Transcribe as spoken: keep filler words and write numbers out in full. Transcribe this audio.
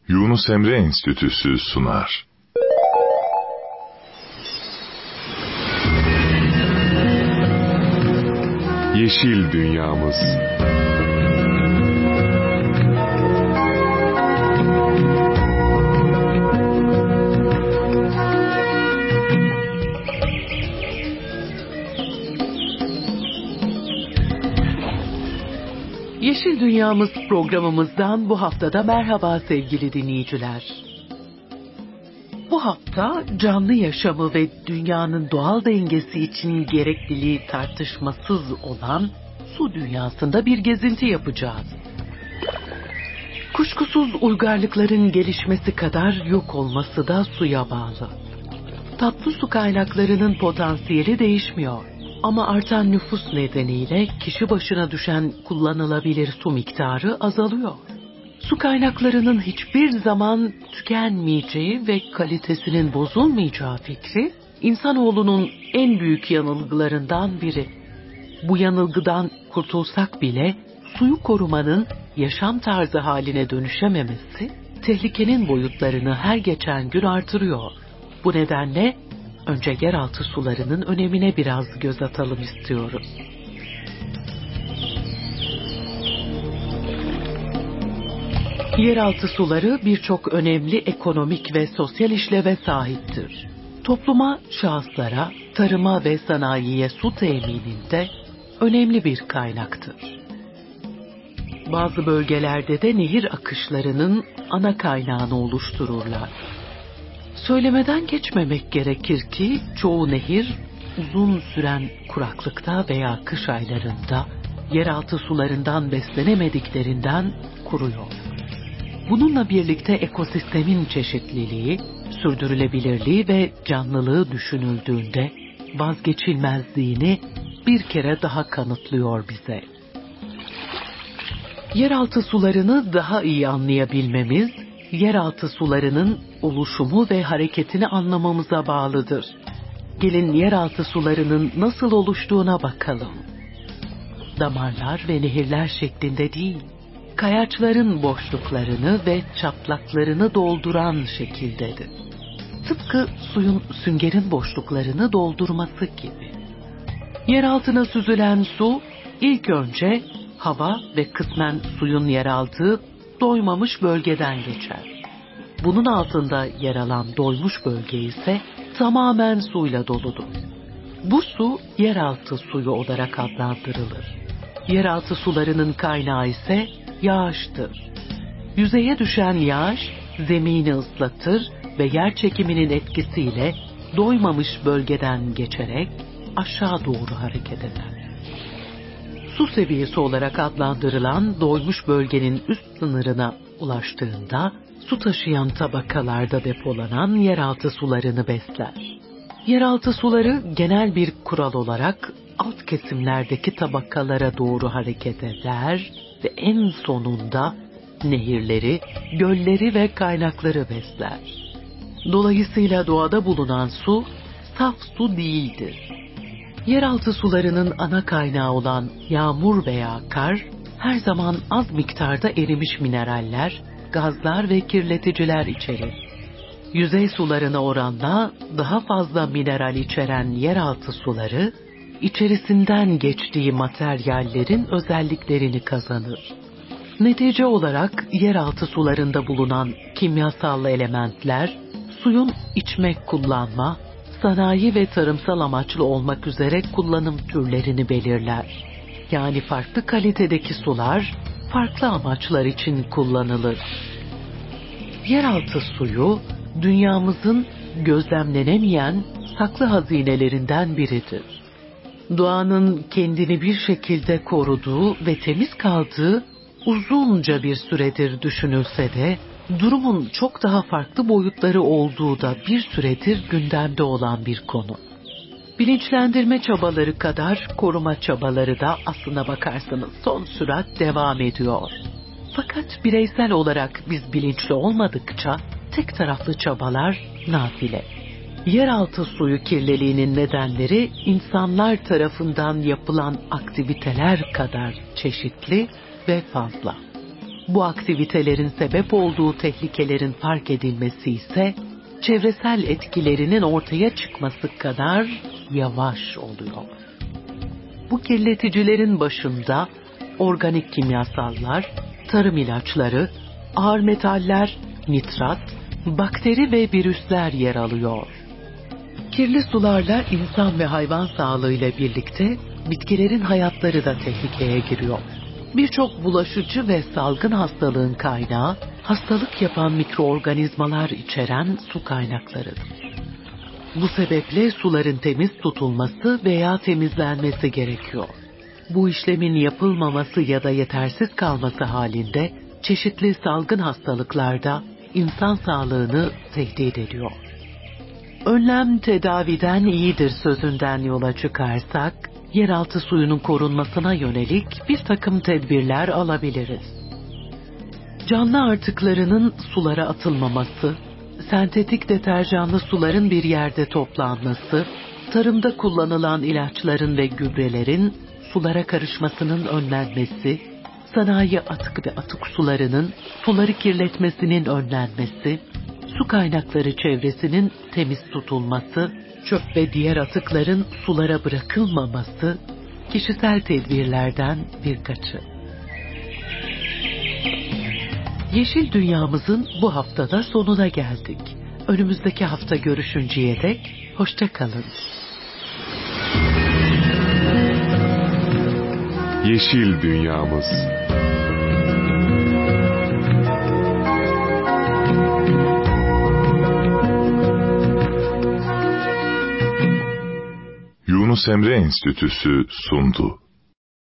Yunus Emre Enstitüsü sunar. Yeşil Dünyamız. Yeşil Dünyamız programımızdan bu haftada merhaba sevgili dinleyiciler. Bu hafta canlı yaşamı ve dünyanın doğal dengesi için gerekliliği tartışmasız olan su dünyasında bir gezinti yapacağız. Kuşkusuz uygarlıkların gelişmesi kadar yok olması da suya bağlı. Tatlı su kaynaklarının potansiyeli değişmiyor. Ama artan nüfus nedeniyle kişi başına düşen kullanılabilir su miktarı azalıyor. Su kaynaklarının hiçbir zaman tükenmeyeceği ve kalitesinin bozulmayacağı fikri, insanoğlunun en büyük yanılgılarından biri. Bu yanılgıdan kurtulsak bile suyu korumanın yaşam tarzı haline dönüşememesi, tehlikenin boyutlarını her geçen gün artırıyor. Bu nedenle önce yeraltı sularının önemine biraz göz atalım istiyoruz. Yeraltı suları birçok önemli ekonomik ve sosyal işleve sahiptir. Topluma, şahıslara, tarıma ve sanayiye su temininde önemli bir kaynaktır. Bazı bölgelerde de nehir akışlarının ana kaynağını oluştururlar. Söylemeden geçmemek gerekir ki çoğu nehir uzun süren kuraklıkta veya kış aylarında yeraltı sularından beslenemediklerinden kuruyor. Bununla birlikte ekosistemin çeşitliliği, sürdürülebilirliği ve canlılığı düşünüldüğünde vazgeçilmezliğini bir kere daha kanıtlıyor bize. Yeraltı sularını daha iyi anlayabilmemiz, yeraltı sularının oluşumu ve hareketini anlamamıza bağlıdır. Gelin yeraltı sularının nasıl oluştuğuna bakalım. Damarlar ve nehirler şeklinde değil, kayaçların boşluklarını ve çatlaklarını dolduran şekildedir. Tıpkı suyun süngerin boşluklarını doldurması gibi. Yeraltına süzülen su ilk önce hava ve kısmen suyun yer aldığı doymamış bölgeden geçer. Bunun altında yer alan doymuş bölge ise tamamen suyla doludur. Bu su yeraltı suyu olarak adlandırılır. Yeraltı sularının kaynağı ise yağıştır. Yüzeye düşen yağış zemini ıslatır ve yer çekiminin etkisiyle doymamış bölgeden geçerek aşağı doğru hareket eder. Su seviyesi olarak adlandırılan doymuş bölgenin üst sınırına ulaştığında su taşıyan tabakalarda depolanan yeraltı sularını besler. Yeraltı suları genel bir kural olarak alt kesimlerdeki tabakalara doğru hareket eder ve en sonunda nehirleri, gölleri ve kaynakları besler. Dolayısıyla doğada bulunan su saf su değildir. Yeraltı sularının ana kaynağı olan yağmur veya kar, her zaman az miktarda erimiş mineraller, gazlar ve kirleticiler içerir. Yüzey sularına oranla daha fazla mineral içeren yeraltı suları, içerisinden geçtiği materyallerin özelliklerini kazanır. Netice olarak yeraltı sularında bulunan kimyasal elementler, suyun içmek, kullanma, sanayi ve tarımsal amaçlı olmak üzere kullanım türlerini belirler. Yani farklı kalitedeki sular farklı amaçlar için kullanılır. Yeraltı suyu dünyamızın gözlemlenemeyen saklı hazinelerinden biridir. Doğanın kendini bir şekilde koruduğu ve temiz kaldığı uzunca bir süredir düşünülse de durumun çok daha farklı boyutları olduğu da bir süredir gündemde olan bir konu. Bilinçlendirme çabaları kadar koruma çabaları da aslına bakarsanız son sürat devam ediyor. Fakat bireysel olarak biz bilinçli olmadıkça tek taraflı çabalar nafile. Yeraltı suyu kirliliğinin nedenleri insanlar tarafından yapılan aktiviteler kadar çeşitli ve fazla. Bu aktivitelerin sebep olduğu tehlikelerin fark edilmesi ise çevresel etkilerinin ortaya çıkması kadar yavaş oluyor. Bu kirleticilerin başında organik kimyasallar, tarım ilaçları, ağır metaller, nitrat, bakteri ve virüsler yer alıyor. Kirli sularla insan ve hayvan sağlığıyla birlikte bitkilerin hayatları da tehlikeye giriyor. Birçok bulaşıcı ve salgın hastalığın kaynağı, hastalık yapan mikroorganizmalar içeren su kaynaklarıdır. Bu sebeple suların temiz tutulması veya temizlenmesi gerekiyor. Bu işlemin yapılmaması ya da yetersiz kalması halinde çeşitli salgın hastalıklarda insan sağlığını tehdit ediyor. Önlem tedaviden iyidir sözünden yola çıkarsak, yeraltı suyunun korunmasına yönelik bir takım tedbirler alabiliriz. Canlı artıklarının sulara atılmaması, sentetik deterjanlı suların bir yerde toplanması, tarımda kullanılan ilaçların ve gübrelerin sulara karışmasının önlenmesi, sanayi atık ve atık sularının suları kirletmesinin önlenmesi, su kaynakları çevresinin temiz tutulması, çöp ve diğer atıkların sulara bırakılmaması, kişisel tedbirlerden birkaçı. Yeşil Dünyamızın bu haftada sonuna geldik. Önümüzdeki hafta görüşünceye dek hoşça kalın. Yeşil Dünyamız. Yunus Emre Enstitüsü sundu.